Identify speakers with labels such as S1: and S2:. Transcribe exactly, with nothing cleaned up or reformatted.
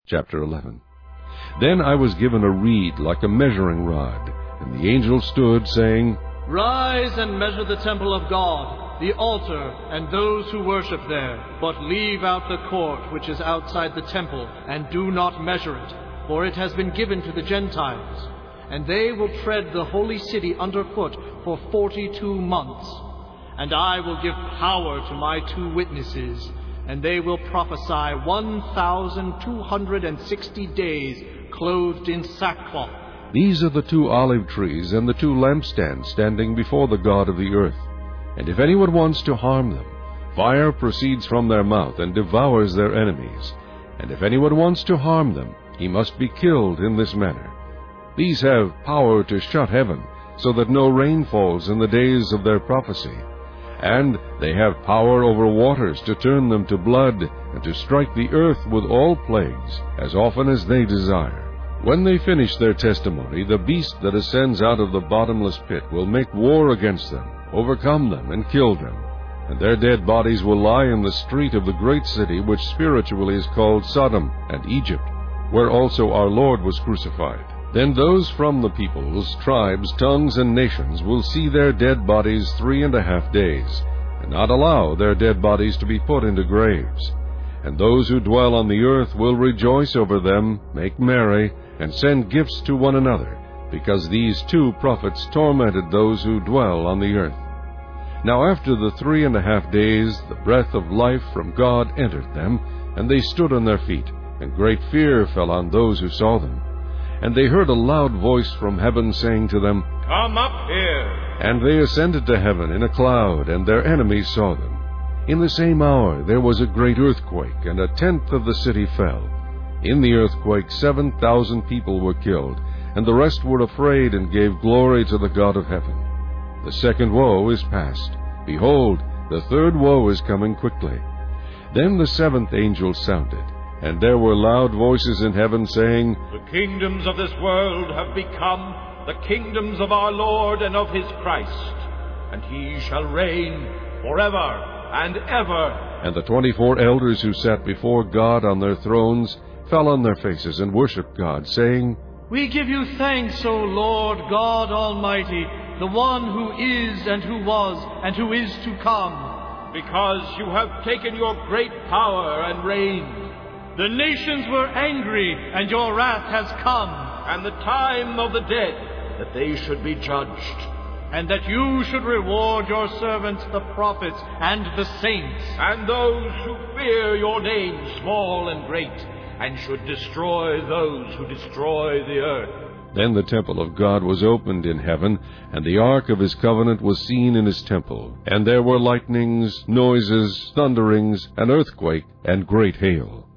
S1: Chapter eleven. Then I was given a reed like a measuring rod, and the angel stood, saying,
S2: Rise and measure the temple of God, the altar, and those who worship there. But leave out the court which is outside the temple, and do not measure it, for it has been given to the Gentiles. And they will tread the holy city underfoot for forty-two months. And I will give power to my two witnesses, and they will prophesy one thousand two hundred and sixty days, clothed in sackcloth.
S1: These are the two olive trees and the two lampstands standing before the God of the earth. And if anyone wants to harm them, fire proceeds from their mouth and devours their enemies. And if anyone wants to harm them, he must be killed in this manner. These have power to shut heaven, so that no rain falls in the days of their prophecy. And they have power over waters to turn them to blood, and to strike the earth with all plagues, as often as they desire. When they finish their testimony, the beast that ascends out of the bottomless pit will make war against them, overcome them, and kill them. And their dead bodies will lie in the street of the great city, which spiritually is called Sodom and Egypt, where also our Lord was crucified. Then those from the peoples, tribes, tongues, and nations will see their dead bodies three and a half days, and not allow their dead bodies to be put into graves. And those who dwell on the earth will rejoice over them, make merry, and send gifts to one another, because these two prophets tormented those who dwell on the earth. Now after the three and a half days the breath of life from God entered them, and they stood on their feet, and great fear fell on those who saw them. And they heard a loud voice from heaven saying to them,
S3: Come up here.
S1: And they ascended to heaven in a cloud, and their enemies saw them. In the same hour there was a great earthquake, and a tenth of the city fell. In the earthquake seven thousand people were killed, and the rest were afraid and gave glory to the God of heaven. The second woe is past. Behold, the third woe is coming quickly. Then the seventh angel sounded, and there were loud voices in heaven saying,
S3: The kingdoms of this world have become the kingdoms of our Lord and of his Christ, and he shall reign forever and ever.
S1: And the twenty-four elders who sat before God on their thrones fell on their faces and worshipped God, saying,
S2: We give you thanks, O Lord God Almighty, the one who is and who was and who is to come.
S3: Because you have taken your great power and reigned.
S2: The nations were angry, and your wrath has come.
S3: And the time of the dead, that they should be judged.
S2: And that you should reward your servants, the prophets, and the saints.
S3: And those who fear your name, small and great, and should destroy those who destroy the earth.
S1: Then the temple of God was opened in heaven, and the ark of his covenant was seen in his temple. And there were lightnings, noises, thunderings, an earthquake, and great hail.